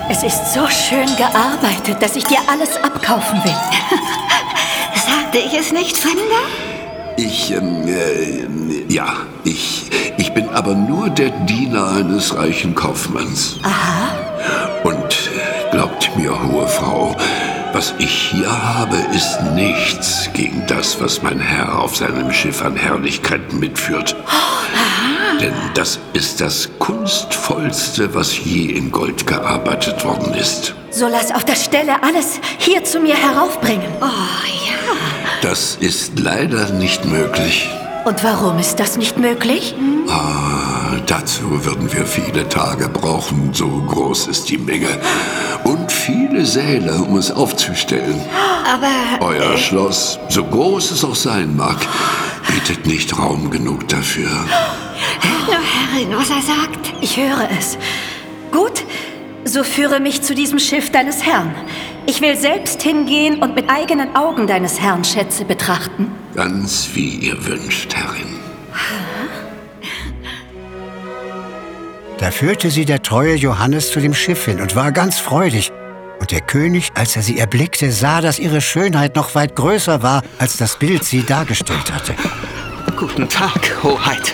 Es ist so schön gearbeitet, dass ich dir alles abkaufen will. Sagte ich es nicht, Fremder? Ich bin aber nur der Diener eines reichen Kaufmanns. Aha. Und glaubt mir, hohe Frau, was ich hier habe, ist nichts gegen das, was mein Herr auf seinem Schiff an Herrlichkeiten mitführt. Denn das ist das Kunstvollste, was je in Gold gearbeitet worden ist. So lass auf der Stelle alles hier zu mir heraufbringen. Oh ja. Das ist leider nicht möglich. Und warum ist das nicht möglich? Dazu würden wir viele Tage brauchen, so groß ist die Menge. Und viele Säle, um es aufzustellen. Aber... Euer Schloss, so groß es auch sein mag, bietet nicht Raum genug dafür. Nur Herrin, was er sagt. Ich höre es. Gut, so führe mich zu diesem Schiff deines Herrn. Ich will selbst hingehen und mit eigenen Augen deines Herrn Schätze betrachten. Ganz wie ihr wünscht, Herrin. Da führte sie der treue Johannes zu dem Schiff hin und war ganz freudig. Und der König, als er sie erblickte, sah, dass ihre Schönheit noch weit größer war, als das Bild sie dargestellt hatte. Guten Tag, Hoheit.